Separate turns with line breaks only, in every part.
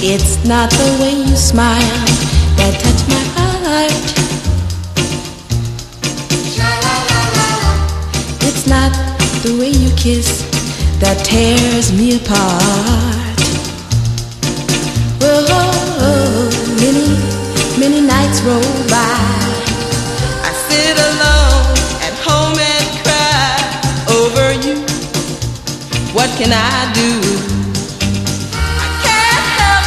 It's not the way you smile that touch my heart. It's not the way you kiss that tears me apart. Oh, many nights roll by. I sit alone at home and cry over you. What can I do? I can't help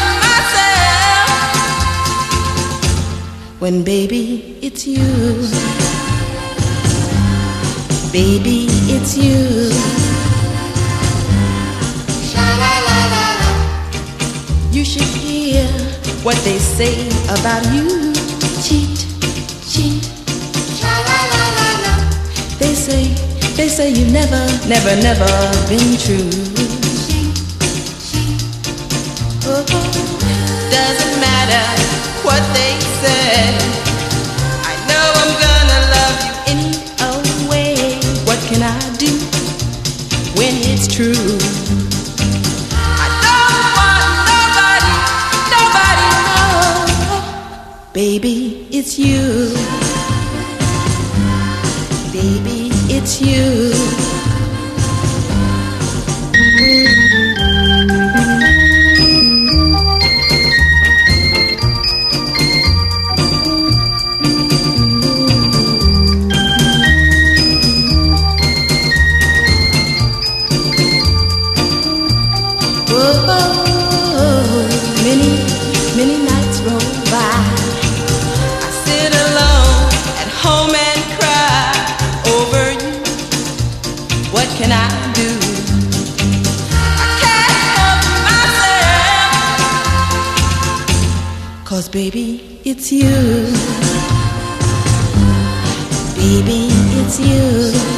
myself when baby it's you. Baby it's you. You should hear what they say about you. Cheat, cheat. They say you never been true. Oh, doesn't matter what they say. I know I'm gonna love you anyway. What can I do when it's true? Baby, it's you. Baby, it's you. Oh, many nights roll by. What can I do? I can't help myself. 'Cause baby, it's you. Baby, it's you.